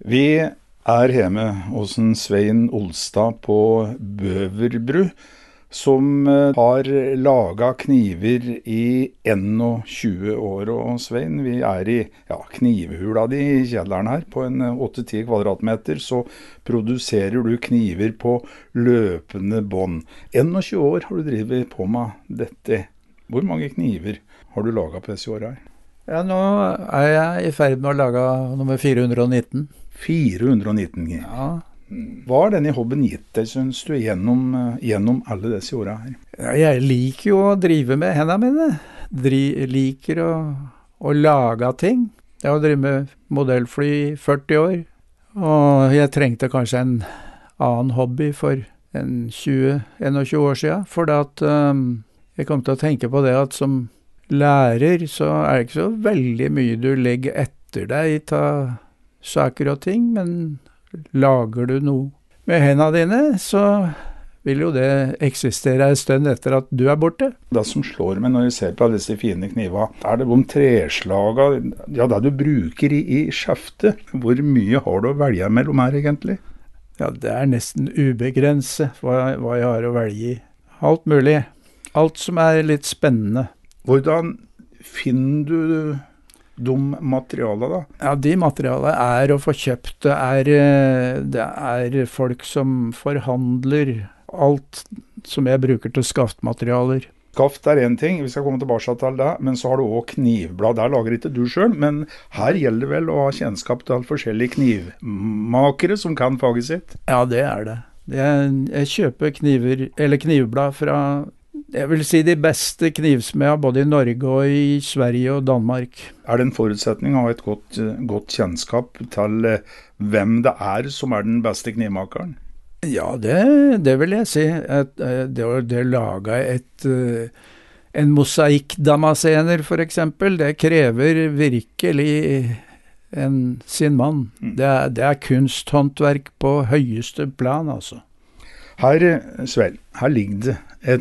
Vi er hjemme hos en Svein Olstad på Bøverbru, som har laget kniver i 21 år. Og Svein, vi er i knivhula di i kjelleren her. På en 8-10 kvadratmeter så produserer du kniver på løpende bånd. 21 år har du drivet på med dette. Hvor mange kniver har du laget på disse årene her? Ja, nå er jeg i ferd med å lage nummer 419. 419. Ja. Hva har denne hobben gitt deg, synes du, gjennom alle disse årene her? Ja, jeg liker jo å drive med hendene mine. Liker å lage ting. Jeg har drevet med modellfly i 40 år, og jeg trengte kanskje en annen hobby for 21 år siden, for at jeg kom til å tenke på det at som lærer så er det ikke så veldig mye du legger etter deg av saker og ting, men lager du noe med hendene dine, så vil jo det eksistere en stund etter at du er borte. Det som slår meg når jeg ser på disse fine kniva, er det om treslaga, det du bruker i skjeftet. Hvor mye har du å velge mellom her egentlig? Ja, det er nesten ubegrenset hva jeg har å velge i. Alt mulig. Alt som er litt spennende. Hvordan finner du de materialene da? Ja, de materialene er å få kjøpt. Det er folk som forhandler alt som jeg bruker til skaftmaterialer. Skaft er en ting, vi skal komme tilbake til det, men så har du også knivblad. Der lager ikke du selv, men her gjelder det vel å ha kjennskap til forskjellige knivmakere som kan faget sitt. Ja, det er det. Jeg kjøper kniver, eller knivblad fra, jeg vil si de beste knivsmeder både i Norge og i Sverige og Danmark. Er det en forutsetning å ha et godt kjennskap til hvem det er som er den beste knivmakeren? Ja, det vil jeg si. Det å lage en mosaikk-damasener for eksempel, det krever virkelig sin mann. Det er kunsthåndverk på høyeste plan, altså. Her, Svel, her ligger det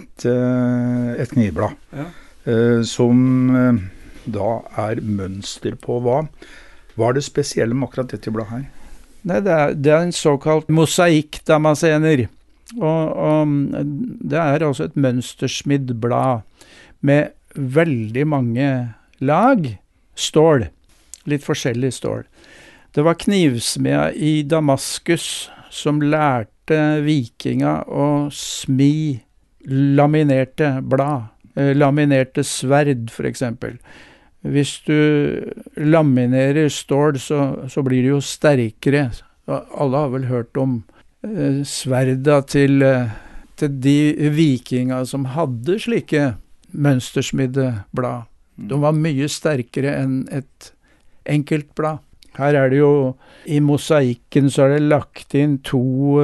et knivblad, som da er mønster på hva? Hva er det spesielle med akkurat dette bladet her? Nei, det er en såkalt mosaikk-damasener, og det er altså et mønstersmidd blad med veldig mange lag stål, litt forskjellig stål. Det var knivsmeder i Damaskus som lærte vikinga å smi laminerte blad, laminerte sverd for eksempel. Hvis du laminerer stål, så blir det jo sterkere. Alle har vel hørt om sverda til de vikinga som hadde slike mønstersmidde blad. De var mye sterkere enn et enkelt blad. Her er det jo, i mosaikken så er det lagt inn 2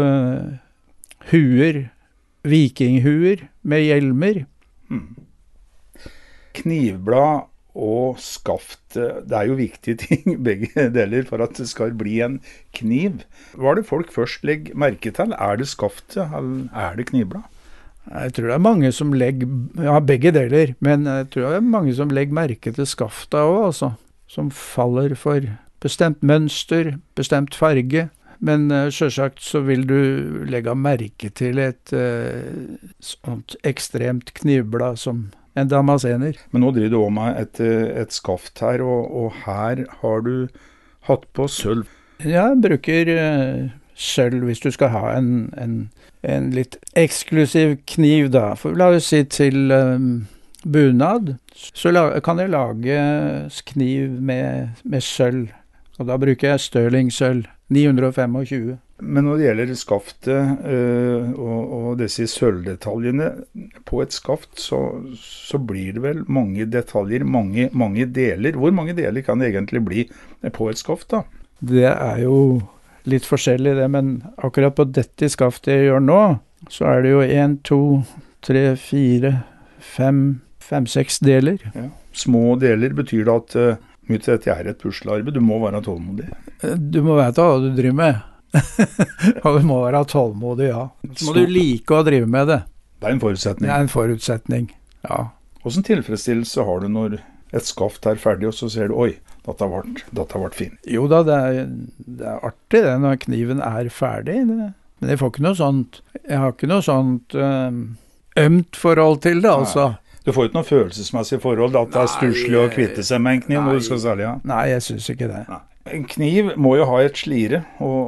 huer, vikinghuer med hjelmer. Knivblad og skaft, det er jo viktige ting, begge deler, for at det skal bli en kniv. Hva er det folk først legger merke til? Er det skaftet, eller er det knivblad? Jeg tror det er mange som legger, begge deler, men jeg tror det er mange som legger merke til skaftet også, altså, som faller for bestemt mønster, bestemt farge, men selvsagt så vil du legge merke til et sånt ekstremt knivblad som en damasener. Men nå driver du også med et skaft her, og her har du hatt på sølv. Ja, jeg bruker sølv hvis du skal ha en litt eksklusiv kniv da. For la oss si til bunad, så kan jeg lage kniv med sølv. Og da bruker jeg Stirling-sølv, 925. Men når det gjelder skaftet og disse sølvdetaljene på et skaft, så blir det vel mange detaljer, mange deler. Hvor mange deler kan det egentlig bli på et skaft da? Det er jo litt forskjellig det, men akkurat på dette skaftet jeg gjør nå, så er det jo 1, 2, 3, 4, 5, 6 deler. Ja. Små deler betyr det at mye til dette er et puslearbeid. Du må være tålmodig. Du må vite hva du driver med. Og du må være tålmodig, ja. Så må du like å drive med det. Det er en forutsetning. Det er en forutsetning, ja. Hvordan tilfredsstillelse har du når et skaft er ferdig, og så ser du, oi, dette ble fint. Jo da, det er artig det når kniven er ferdig. Men jeg får ikke noe sånt, jeg har ikke noe sånt ømt forhold til det, altså. Du får ikke noe følelsesmessig forhold, at det er stusslig å kvitte seg med en kniv når du skal selge. Ja. Nei, jeg synes ikke det. Nei. En kniv må jo ha et slire,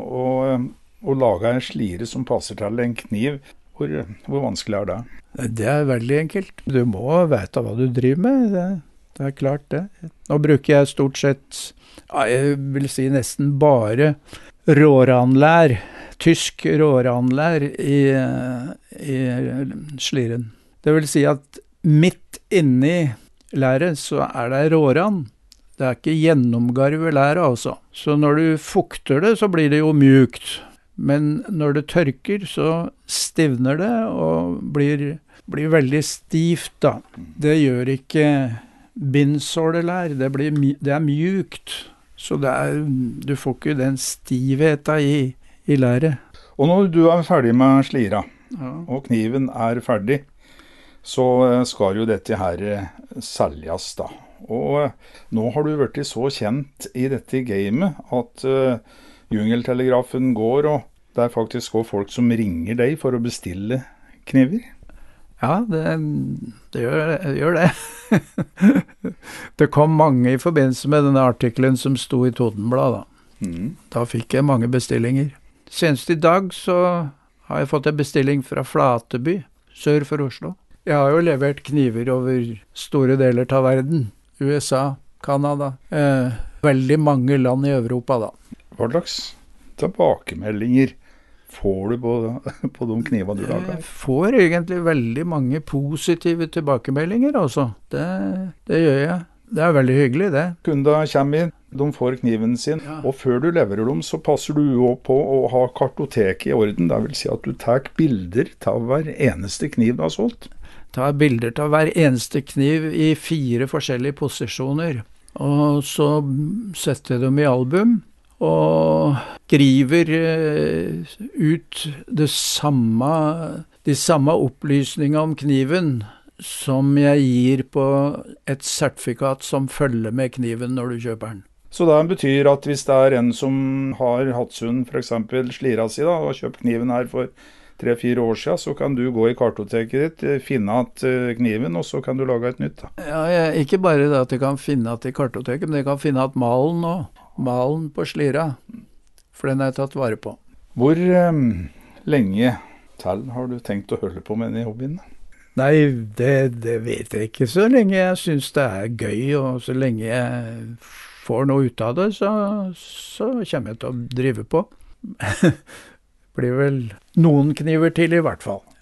og lage en slire som passer til en kniv. Hvor vanskelig er det? Det er veldig enkelt. Du må vite hva du driver med, det er klart det. Nå bruker jeg stort sett, jeg vil si nesten bare råranlær, tysk råranlær i sliren. Det vil si at midt inni læret så er det råran. Det er ikke gjennomgarve læret altså. Så når du fukter det så blir det jo mjukt. Men når det tørker så stivner det og blir veldig stivt da. Det gjør ikke bindsålelær, det er mjukt. Så du får ikke den stivheten i læret. Og når du er ferdig med slira, og kniven er ferdig, så skal jo dette her selges da. Og nå har du vært så kjent i dette gamet at Jungeltelegrafen går, og det er faktisk også folk som ringer deg for å bestille kniver. Ja, det gjør det. Det kom mange i forbindelse med denne artikkelen som sto i Totenbladet da. Da fikk jeg mange bestillinger. Senest i dag så har jeg fått en bestilling fra Flateby, sør for Oslo. Jeg har jo levert kniver over store deler av verden. USA, Kanada, veldig mange land i Europa da. Hva slags tilbakemeldinger får du på de knivene du lager? Jeg får egentlig veldig mange positive tilbakemeldinger altså. Det gjør jeg. Det er veldig hyggelig det. Kunder kommer inn, de får kniven sin, og før du leverer dem så passer du jo på å ha kartoteket i orden. Det vil si at du tar bilder av hver eneste kniv du har solgt. Ta bilder av hver eneste kniv i 4 forskjellige posisjoner, og så setter jeg dem i album, og skriver ut de samme opplysningene om kniven som jeg gir på et sertifikat som følger med kniven når du kjøper den. Så det betyr at hvis det er en som har Hatsun, for eksempel slira si da, og kjøpt kniven her for 3-4 år siden, så kan du gå i kartoteket ditt, finne at kniven, og så kan du lage et nytt. Da. Ja, ikke bare det at jeg kan finne at i kartoteket, men jeg kan finne at malen også. Malen på slira, for den er tatt vare på. Hvor lenge til har du tenkt å holde på med denne hobbyen? Nei, det vet jeg ikke. Så lenge jeg synes det er gøy, og så lenge jeg får noe ut av det, så kommer jeg til å drive på. Blir vel noen kniver til i hvert fall.